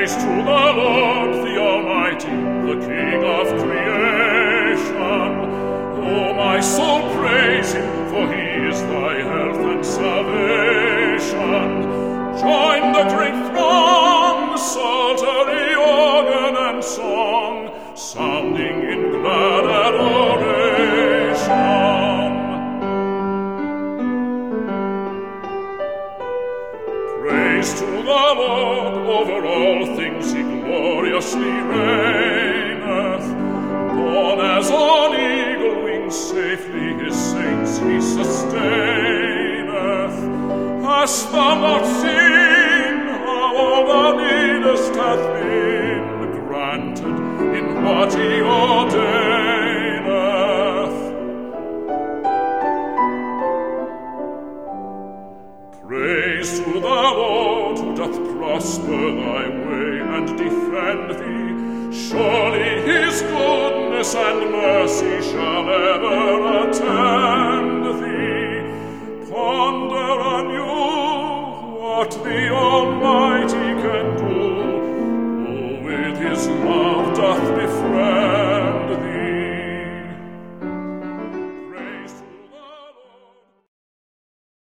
to the Lord, the Almighty, the King of creation. O my soul, praise him, for he is thy health and salvation. Join the great throng, psaltery, organ, and song, sounding in glad adoration. Praise to the Lord, over all things he gloriously reigneth. Borne as on eagle wings, safely his saints he sustaineth. Hast thou not seen how all thou needest hath been granted in what he ordaineth? Praise to the Lord, who doth prosper thy way and defend thee. Surely his goodness and mercy shall ever attend thee. Ponder anew what the Almighty can do, who with his love doth befriend